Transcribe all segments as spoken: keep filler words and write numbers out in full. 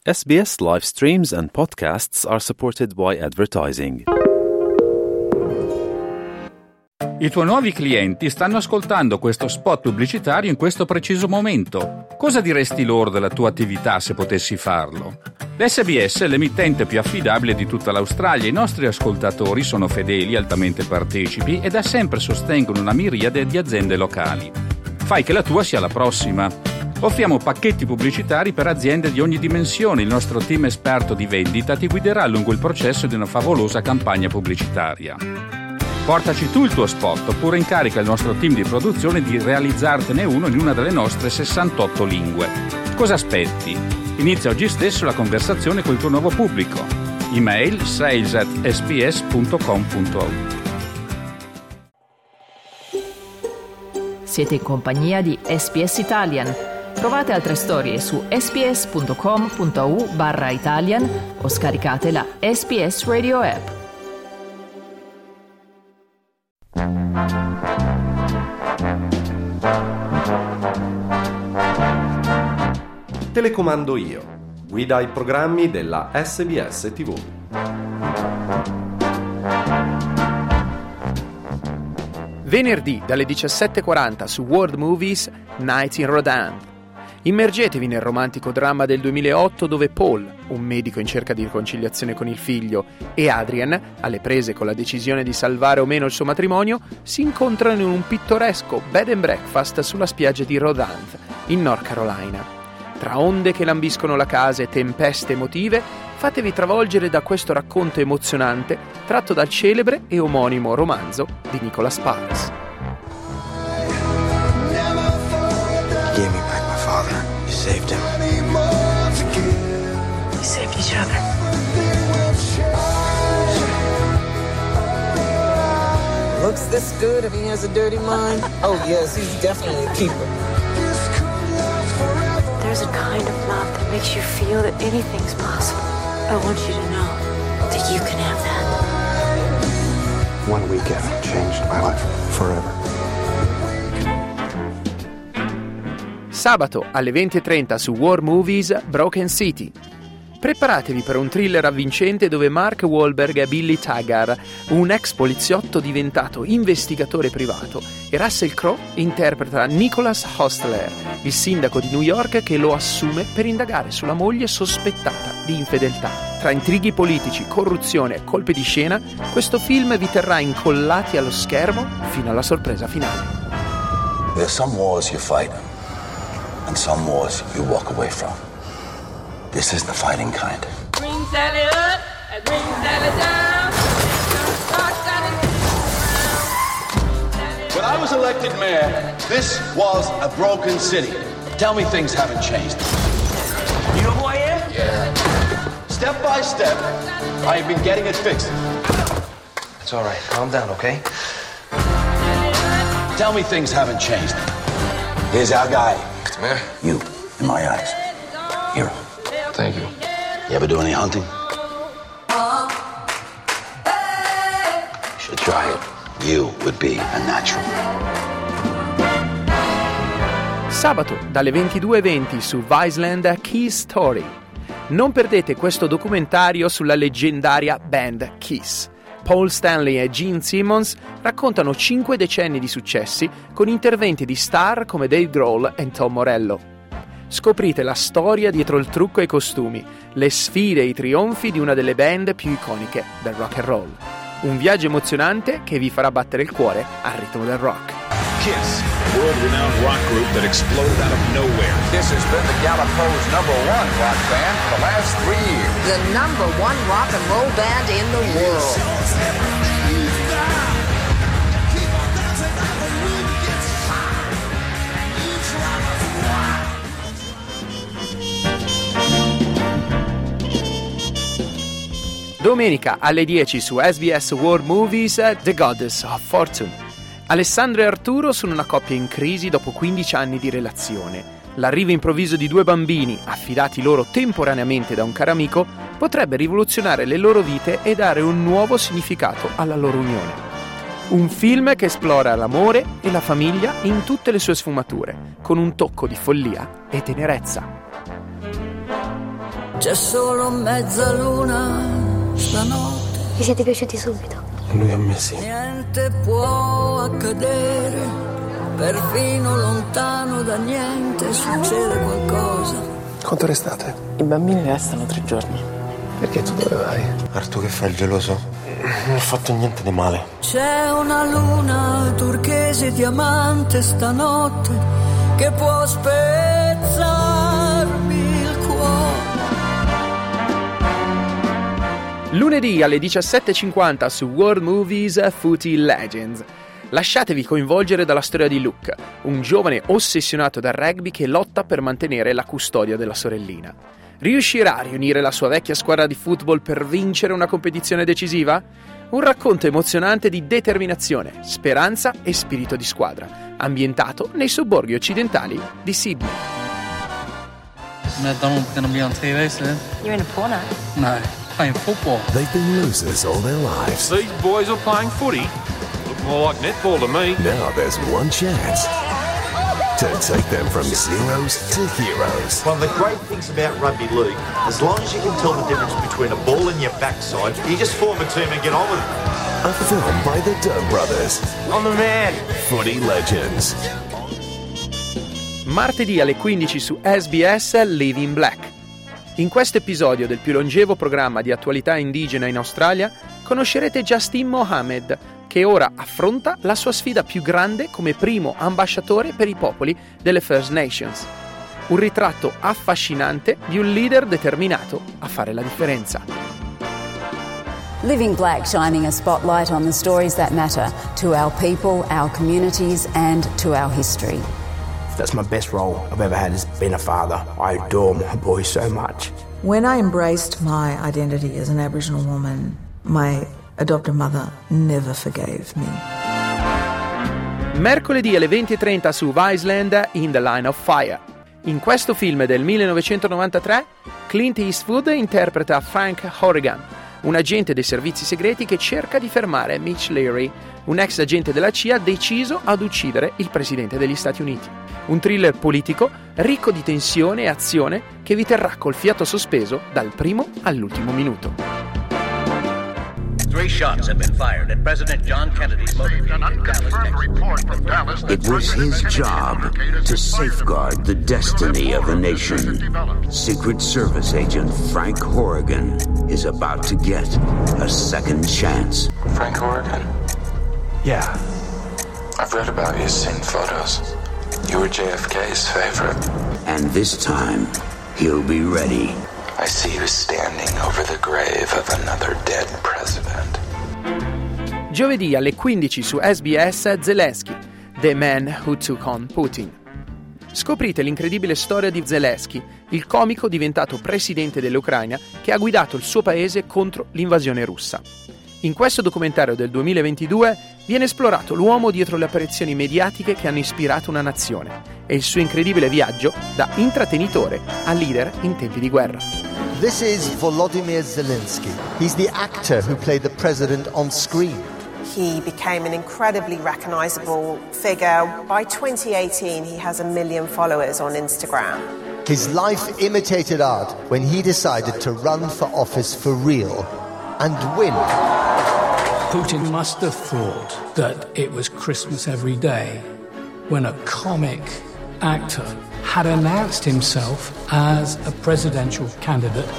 S B S live streams and podcasts are supported by advertising. I tuoi nuovi clienti stanno ascoltando questo spot pubblicitario in questo preciso momento. Cosa diresti loro della tua attività se potessi farlo? L'S B S è l'emittente più affidabile di tutta l'Australia. I nostri ascoltatori sono fedeli, altamente partecipi e da sempre sostengono una miriade di aziende locali. Fai che la tua sia la prossima. Offriamo pacchetti pubblicitari per aziende di ogni dimensione. Il nostro team esperto di vendita ti guiderà lungo il processo di una favolosa campagna pubblicitaria. Portaci tu il tuo spot oppure incarica il nostro team di produzione di realizzartene uno in una delle nostre sessantotto lingue. Cosa aspetti? Inizia oggi stesso la conversazione col tuo nuovo pubblico. Email sales at s b s punto com punto a u. Siete in compagnia di S B S Italian. Trovate altre storie su sbs.com.au barra Italian o scaricate la S B S Radio app. Telecomando io. Guida ai programmi della S B S T V. Venerdì dalle diciassette e quaranta su World Movies, Night in Rodan. Immergetevi nel romantico dramma del duemilaotto dove Paul, un medico in cerca di riconciliazione con il figlio, e Adrian, alle prese con la decisione di salvare o meno il suo matrimonio, si incontrano in un pittoresco bed and breakfast sulla spiaggia di Rodan, in North Carolina. Tra onde che lambiscono la casa e tempeste emotive, fatevi travolgere da questo racconto emozionante tratto dal celebre e omonimo romanzo di Nicholas Sparks. Give me back my father. You saved him. We saved each other. Looks this good if he has a dirty mind? Oh yes, he's definitely a keeper. There's a kind of love that makes you feel that anything's possible. I want you to know that you can have that. One weekend changed my life forever. Sabato alle venti e trenta su War Movies, Broken City. Preparatevi per un thriller avvincente dove Mark Wahlberg è Billy Taggart, un ex poliziotto diventato investigatore privato, e Russell Crowe interpreta Nicholas Hostler, il sindaco di New York che lo assume per indagare sulla moglie sospettata di infedeltà. Tra intrighi politici, corruzione e colpi di scena, questo film vi terrà incollati allo schermo fino alla sorpresa finale. There are some wars you fight and some wars you walk away from. This is the fighting kind. Bring Sally up and bring Sally down. When I was elected mayor, this was a broken city. Tell me things haven't changed. You know who I am? Yeah. Step by step, I have been getting it fixed. It's all right. Calm down, okay? Tell me things haven't changed. Here's our guy. Mister Mayor. You, in my eyes. Hero. Thank you. You ever do any hunting? You should try it. You would be a natural. Sabato dalle ventidue e venti su Viceland, Kiss Story. Non perdete questo documentario sulla leggendaria band Kiss. Paul Stanley e Gene Simmons raccontano cinque decenni di successi con interventi di star come Dave Grohl e Tom Morello. Scoprite la storia dietro il trucco e i costumi, le sfide e i trionfi di una delle band più iconiche del rock and roll. Un viaggio emozionante che vi farà battere il cuore al ritmo del rock. Kiss, world-renowned rock group that exploded out of nowhere. This has been the Galapagos number one rock band for the last three years. The number one rock and roll band in the world. Domenica alle dieci su S B S World Movies, The Goddess of Fortune. Alessandro e Arturo sono una coppia in crisi dopo quindici anni di relazione. L'arrivo improvviso di due bambini, affidati loro temporaneamente da un caro amico, potrebbe rivoluzionare le loro vite e dare un nuovo significato alla loro unione. Un film che esplora l'amore e la famiglia in tutte le sue sfumature, con un tocco di follia e tenerezza. C'è solo mezzaluna stanotte. Vi siete piaciuti subito? Lui a me sì. Niente può accadere, perfino lontano da niente succede qualcosa. Quanto restate? I bambini restano tre giorni. Perché tu dove vai? Artù che fai il geloso? Non ho fatto niente di male. C'è una luna turchese diamante stanotte che può spezzarmi il cuore. Lunedì alle diciassette e cinquanta su World Movies Footy Legends. Lasciatevi coinvolgere dalla storia di Luke, un giovane ossessionato dal rugby che lotta per mantenere la custodia della sorellina. Riuscirà a riunire la sua vecchia squadra di football per vincere una competizione decisiva? Un racconto emozionante di determinazione, speranza e spirito di squadra, ambientato nei sobborghi occidentali di Sydney. McDonald's gonna be on T V soon. You're in a porno? No, playing football. They've been losers all their lives. These boys are playing footy. Look more like netball to me. Now there's one chance to take them from zeros to heroes. One of the great things about rugby league, as long as you can tell the difference between a ball and your backside, you just form a team and get on with it. A film by the Dub Brothers. I'm the man. Footy Legends. Martedì alle quindici su S B S Living Black. In questo episodio del più longevo programma di attualità indigena in Australia conoscerete Justin Mohammed, che ora affronta la sua sfida più grande come primo ambasciatore per i popoli delle First Nations. Un ritratto affascinante di un leader determinato a fare la differenza. Living Black, shining a spotlight on the stories that matter to our people, our communities and to our history. That's my best role I've ever had, has been a father. I adore my boy so much. When I embraced my identity as an Aboriginal woman, my adoptive mother never forgave me. Mercoledì alle venti e trenta su Viceland In the Line of Fire. In questo film del millenovecentonovantatré, Clint Eastwood interpreta Frank Horrigan, un agente dei servizi segreti che cerca di fermare Mitch Leary, un ex agente della C I A deciso ad uccidere il presidente degli Stati Uniti. Un thriller politico ricco di tensione e azione che vi terrà col fiato sospeso dal primo all'ultimo minuto. Three shots have been fired at President John Kennedy's motorcade in Dallas, Texas. It was his job to safeguard the destiny of a nation. Secret Service agent Frank Horrigan is about to get a second chance. Frank Horrigan? Yeah. I've read about you, seen photos. You were J F K's favorite. And this time, he'll be ready. I see you standing over the grave of another dead president. Giovedì alle quindici su S B S Zelensky, The Man Who Took on Putin. Scoprite l'incredibile storia di Zelensky, il comico diventato presidente dell'Ucraina che ha guidato il suo paese contro l'invasione russa. In questo documentario del duemilaventidue viene esplorato l'uomo dietro le apparizioni mediatiche che hanno ispirato una nazione e il suo incredibile viaggio da intrattenitore a leader in tempi di guerra. This is Volodymyr Zelensky. He's the actor who played the president on screen. He became an incredibly recognizable figure. By twenty eighteen, he has a million followers on Instagram. His life imitated art when he decided to run for office for real and win. Putin must have thought that it was Christmas every day when a comic actor had announced himself as a presidential candidate.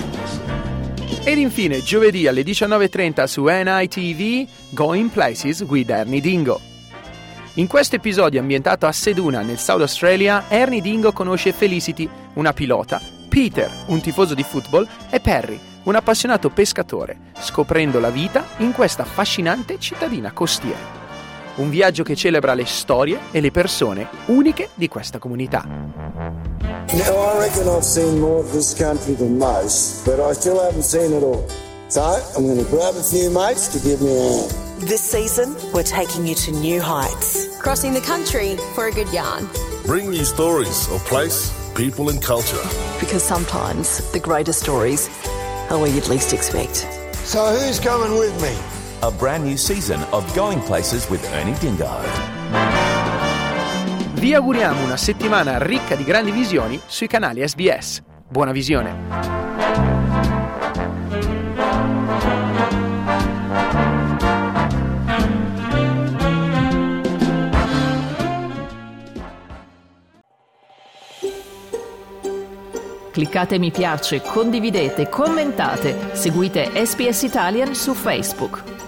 Ed infine giovedì alle diciannove e trenta su N I T V Going Places with Ernie Dingo. In questo episodio ambientato a Seduna nel South Australia, Ernie Dingo conosce Felicity, una pilota, Peter, un tifoso di football, e Perry, un appassionato pescatore, scoprendo la vita in questa affascinante cittadina costiera. Un viaggio che celebra le storie e le persone uniche di questa comunità. Now, I reckon I've seen more of this country than most, but I still haven't seen it all. So, I'm going to grab a few mates to give me a hand. This season, we're taking you to new heights. Crossing the country for a good yarn. Bring you stories of place, people and culture. Because sometimes the greatest stories are where you'd least expect. So, who's coming with me? A brand new season of Going Places with Ernie Dingo. Vi auguriamo una settimana ricca di grandi visioni sui canali S B S. Buona visione! Cliccate mi piace, condividete, commentate, seguite S B S Italian su Facebook.